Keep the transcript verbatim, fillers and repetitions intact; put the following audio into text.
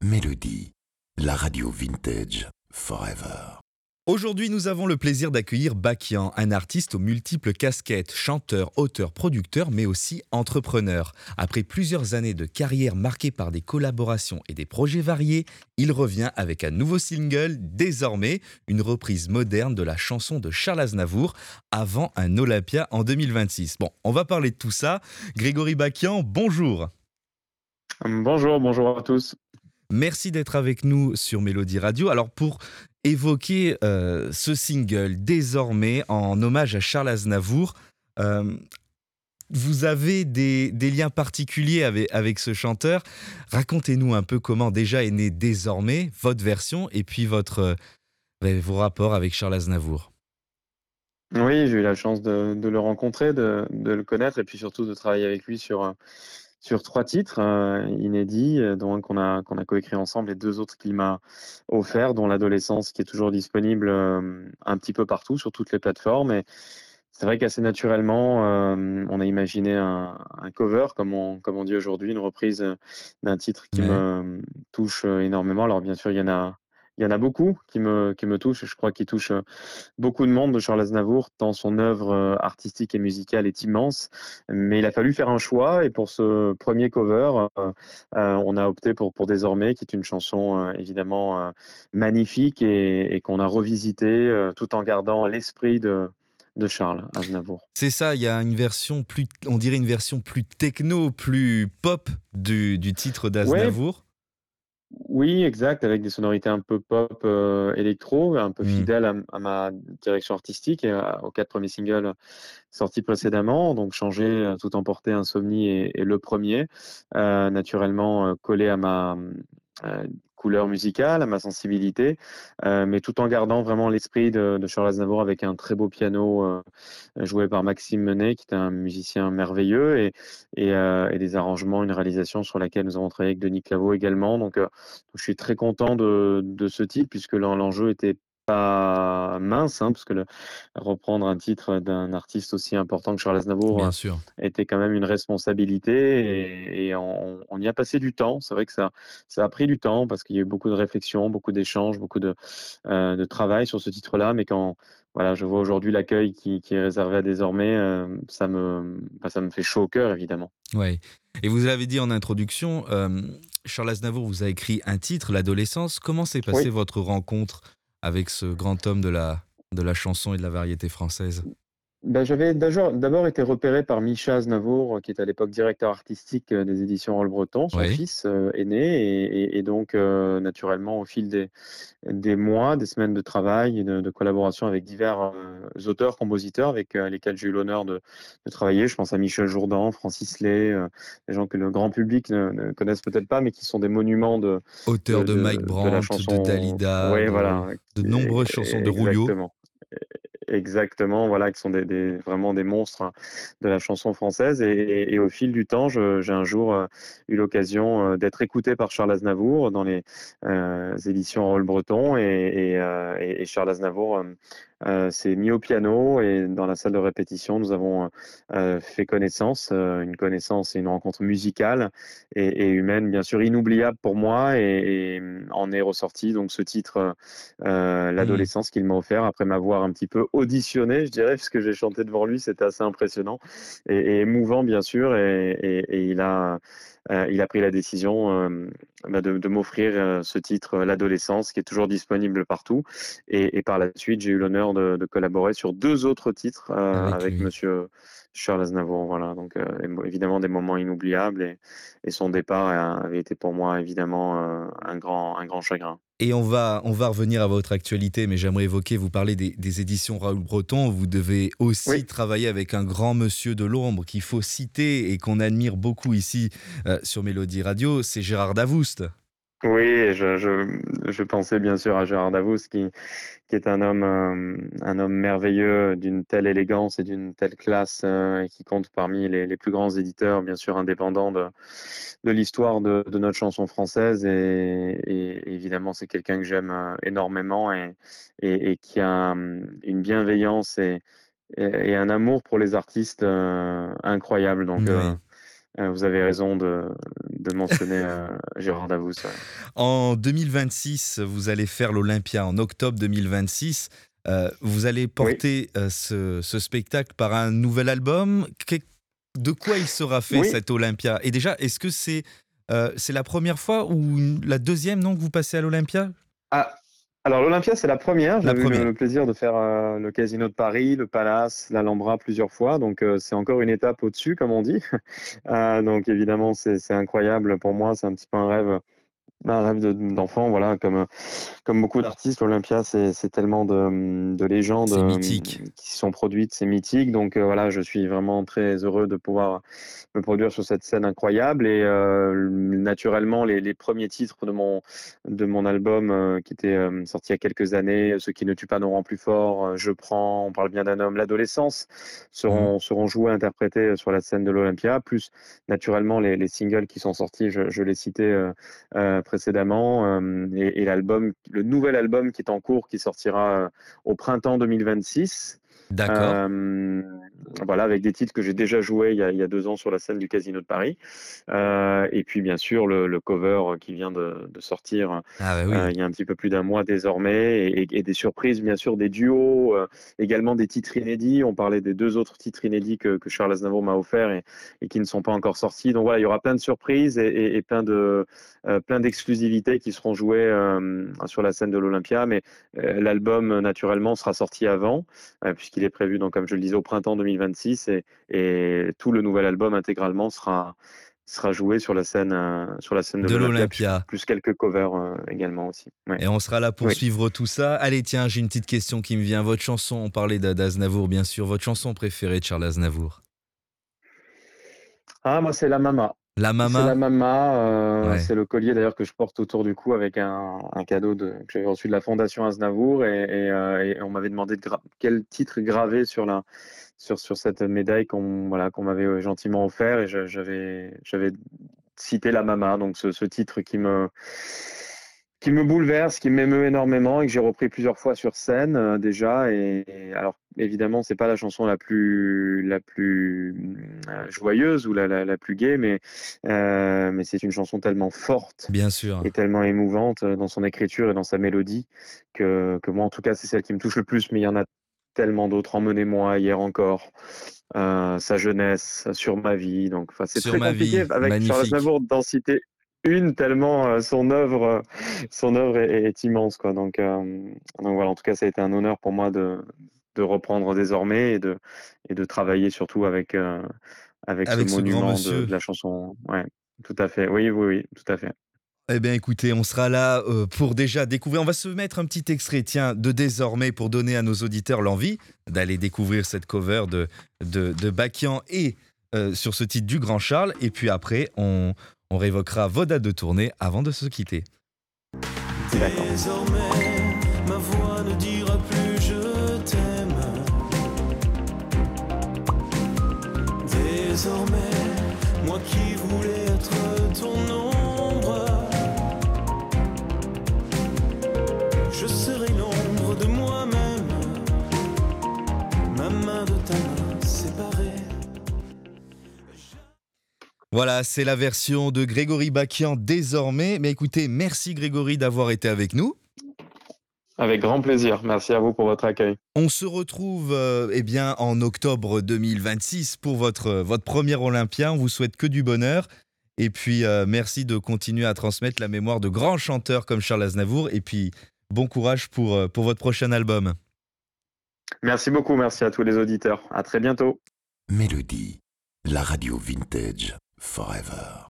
Mélodie, la radio vintage forever. Aujourd'hui, nous avons le plaisir d'accueillir Bakian, un artiste aux multiples casquettes, chanteur, auteur, producteur, mais aussi entrepreneur. Après plusieurs années de carrière marquée par des collaborations et des projets variés, il revient avec un nouveau single, Désormais, une reprise moderne de la chanson de Charles Aznavour, avant un Olympia en deux mille vingt-six. Bon, on va parler de tout ça. Grégory Bakian, bonjour. Bonjour, bonjour à tous. Merci d'être avec nous sur Mélodie Radio. Alors pour évoquer euh, ce single désormais en hommage à Charles Aznavour, euh, vous avez des, des liens particuliers avec, avec ce chanteur. Racontez-nous un peu comment déjà est né Désormais, votre version et puis votre, euh, vos rapports avec Charles Aznavour. Oui, j'ai eu la chance de, de le rencontrer, de, de le connaître et puis surtout de travailler avec lui sur, sur trois titres euh, inédits, euh, dont un qu'on a, qu'on a coécrit ensemble et deux autres qu'il m'a offert, dont l'adolescence qui est toujours disponible euh, un petit peu partout sur toutes les plateformes. Et c'est vrai qu'assez naturellement, euh, on a imaginé un, un cover, comme on, comme on dit aujourd'hui, une reprise euh, d'un titre qui Ouais. me touche euh, énormément. Alors bien sûr, il y en a, il y en a beaucoup qui me, qui me touchent. Et je crois qu'il touche euh, beaucoup de monde de Charles Aznavour, tant son œuvre euh, artistique et musicale est immense. Mais il a fallu faire un choix et pour ce premier cover, euh, euh, on a opté pour, pour Désormais, qui est une chanson euh, évidemment euh, magnifique et, et qu'on a revisité euh, tout en gardant l'esprit de, de Charles Aznavour. C'est ça, il y a une version plus, on dirait une version plus techno, plus pop du, du titre Ouais, d'Aznavour. oui, exact, avec des sonorités un peu pop euh, électro, un peu Hmm. fidèle à, à ma direction artistique et à- aux quatre premiers singles sortis précédemment. Donc changer, euh, tout emporter, Insomnie et, et le premier, euh, naturellement euh, collé à ma euh, couleur musicale, à ma sensibilité, euh, mais tout en gardant vraiment l'esprit de, de Charles Aznavour avec un très beau piano euh, joué par Maxime Menet, qui est un musicien merveilleux, et, et, euh, et des arrangements, une réalisation sur laquelle nous avons travaillé avec Denis Claveau également. Donc, euh, je suis très content de, de ce titre, puisque l'en- l'enjeu était pas mince, hein, parce que le, reprendre un titre d'un artiste aussi important que Charles Aznavour euh, Bien sûr. était quand même une responsabilité, et, et on, on y a passé du temps. C'est vrai que ça, ça a pris du temps parce qu'il y a eu beaucoup de réflexions, beaucoup d'échanges, beaucoup de, euh, de travail sur ce titre-là. Mais quand voilà, je vois aujourd'hui l'accueil qui, qui est réservé à Désormais, euh, ça me, bah, ça me fait chaud au cœur, évidemment. Ouais. Et vous avez dit en introduction, euh, Charles Aznavour vous a écrit un titre, L'adolescence. Comment s'est passée Oui. votre rencontre avec ce grand homme de la, de la chanson et de la variété française? Ben, j'avais d'abord d'abord été repéré par Micha Aznavour, qui est à l'époque directeur artistique euh, des éditions Roll Breton. Son Oui. fils euh, est né, et, et- et donc euh, naturellement au fil des, des mois, des semaines de travail et de, de collaboration avec divers euh, auteurs, compositeurs avec euh, lesquels j'ai eu l'honneur de, de travailler. Je pense à Michel Jourdan, Francis Lay, euh, des gens que le grand public ne, ne connaissent peut-être pas, mais qui sont des monuments de, Auteur de, de Mike de, de la Brandt, de chanson. Dalida, Oui, de, voilà, de qui- nombreuses chansons de Rouillot. exactement. Exactement, voilà, qui sont des, des- vraiment des monstres hein, de la chanson française. Et, et- et au fil du temps, je- j'ai un jour euh, eu l'occasion euh, d'être écouté par Charles Aznavour dans les euh, éditions Roll Breton. Et, et, euh, et- et Charles Aznavour euh, euh, s'est mis au piano, et dans la salle de répétition, nous avons euh, fait connaissance, euh, une connaissance et une rencontre musicale et, et humaine, bien sûr, inoubliable pour moi. Et, et en est ressorti donc ce titre euh, Hmm. l'adolescence qu'il m'a offert après m'avoir un petit peu auditionné, je dirais, puisque j'ai chanté devant lui, c'était assez impressionnant et, et émouvant, bien sûr, et, et, et il a euh, il a pris la décision euh, bah, de, de m'offrir euh, ce titre, euh, L'adolescence, qui est toujours disponible partout. Et, et par la suite, j'ai eu l'honneur de, de collaborer sur deux autres titres euh, Avec avec lui. Monsieur Charles Aznavour. Voilà, donc euh, évidemment des moments inoubliables, et, et son départ a- avait été pour moi évidemment euh, un grand un grand chagrin. Et on va, on va revenir à votre actualité, mais j'aimerais évoquer, vous parlez des, des éditions Raoul Breton, vous devez Oui. aussi travailler avec un grand monsieur de l'ombre qu'il faut citer et qu'on admire beaucoup ici euh, sur Mélodie Radio, c'est Gérard Davoust. Oui, je, je, je pensais bien sûr à Gérard Davoust, qui, qui est un homme, euh, un homme merveilleux, d'une telle élégance et d'une telle classe, euh, et qui compte parmi les, les plus grands éditeurs, bien sûr, indépendants de, de l'histoire de, de notre chanson française. Et, et évidemment, c'est quelqu'un que j'aime euh, énormément, et, et, et qui a euh, une bienveillance et, et, et un amour pour les artistes euh, incroyable. Donc, euh, Oui. euh, vous avez raison de, de mentionner euh, Gérard Davoust. Ouais. En deux mille vingt-six, vous allez faire l'Olympia. En octobre deux mille vingt-six, euh, vous allez Oui, porter euh, ce, ce spectacle par un nouvel album. Que- de quoi il sera fait oui. cet Olympia? Et déjà, est-ce que c'est euh, c'est la première fois ou une- la deuxième, non, que vous passez à l'Olympia? Ah, alors l'Olympia, c'est la première. La J'avais eu le, première. le plaisir de faire euh, le Casino de Paris, le Palace, l'Alhambra plusieurs fois. Donc euh, c'est encore une étape au-dessus, comme on dit. Euh, donc évidemment, c'est c'est incroyable pour moi. C'est un petit peu un rêve. Un rêve de- d'enfant, voilà, comme, comme beaucoup d'artistes, l'Olympia, c'est c'est tellement de, de légendes C'est euh, mythique. qui sont produites, c'est mythique. Donc euh, voilà, je suis vraiment très heureux de pouvoir me produire sur cette scène incroyable. Et euh, naturellement, les, les premiers titres de mon, de mon album euh, qui était euh, sorti il y a quelques années, Ceux qui ne tuent pas nous rend plus fort, euh, Je prends, On parle bien d'un homme, L'adolescence, Mhm. seront, seront joués, interprétés sur la scène de l'Olympia, plus naturellement les, les singles qui sont sortis, je, je l'ai cité euh, euh, précédemment, euh, et, et l'album, le nouvel album qui est en cours, qui sortira euh, au printemps deux mille vingt-six. D'accord. Euh, voilà, avec des titres que j'ai déjà joués il y a, il y a deux ans sur la scène du Casino de Paris. Euh, et puis, bien sûr, le, le cover qui vient de, de sortir Ah bah euh, oui. il y a un petit peu plus d'un mois désormais. Et, et des surprises, bien sûr, des duos, euh, également des titres inédits. On parlait des deux autres titres inédits que, que Charles Aznavour m'a offert et, et qui ne sont pas encore sortis. Donc voilà, il y aura plein de surprises et, et, et plein de, euh, plein d'exclusivités qui seront jouées euh, sur la scène de l'Olympia. Mais euh, l'album, naturellement, sera sorti avant, euh, puisqu'il est prévu, donc, comme je le disais, au printemps deux mille vingt-six. Et, et tout le nouvel album intégralement sera, sera joué sur la scène, euh, sur la scène de De l'Olympia, plus, l'Olympia. plus quelques covers euh, également aussi. Ouais. Et on sera là pour Oui. suivre tout ça. Allez, tiens, j'ai une petite question qui me vient. Votre chanson, on parlait d'A- d'Aznavour, bien sûr. Votre chanson préférée de Charles Aznavour? Ah, moi, c'est la Mama. La C'est la Mama? Mama, euh, Ouais. c'est le collier d'ailleurs que je porte autour du cou avec un, un cadeau de, que j'avais reçu de la Fondation Aznavour et, et, euh, et on m'avait demandé de gra- quel titre graver sur la sur sur cette médaille qu'on voilà qu'on m'avait gentiment offert et je- j'avais j'avais cité la Mama, donc ce, ce titre qui me qui me bouleverse, qui m'émeut énormément et que j'ai repris plusieurs fois sur scène euh, déjà. Et, et alors évidemment, c'est pas la chanson la plus la plus euh, joyeuse ou la, la, la plus gaie, mais euh, mais c'est une chanson tellement forte Bien sûr. et tellement émouvante euh, dans son écriture et dans sa mélodie que que moi en tout cas c'est celle qui me touche le plus. Mais il y en a tellement d'autres. Emmenez-moi, Hier encore, euh, Sa jeunesse, Sur ma vie. Donc enfin c'est Sur très ma compliqué vie, avec Charles magnifique. Aznavour d'en citer une tellement euh, son œuvre euh, son œuvre est, est immense quoi. Donc euh, donc voilà, en tout cas ça a été un honneur pour moi de de reprendre désormais et de et de travailler surtout avec euh, avec ce Avec ce grand monument de, monsieur. de la chanson. Ouais, tout à fait. Oui, oui, oui, tout à fait. Eh bien, écoutez, on sera là euh, pour déjà découvrir. On va se mettre un petit extrait, tiens, de Désormais pour donner à nos auditeurs l'envie d'aller découvrir cette cover de, de, de Bakian et euh, sur ce titre du Grand Charles. Et puis après, on, on révoquera vos dates de tournée avant de se quitter. D'accord. Désormais, ma voix ne dira plus je t'aime. Désormais, moi qui voulais être ton ombre, je serai l'ombre de moi-même, ma main de ta main séparée. Voilà, c'est la version de Grégory Bakian désormais. Mais écoutez, merci Grégory d'avoir été avec nous. Avec grand plaisir. Merci à vous pour votre accueil. On se retrouve euh, eh bien, en octobre deux mille vingt-six pour votre, votre premier Olympia. On vous souhaite que du bonheur. Et puis, euh, merci de continuer à transmettre la mémoire de grands chanteurs comme Charles Aznavour. Et puis, bon courage pour, euh, pour votre prochain album. Merci beaucoup. Merci à tous les auditeurs. À très bientôt. Mélodie, la radio vintage forever.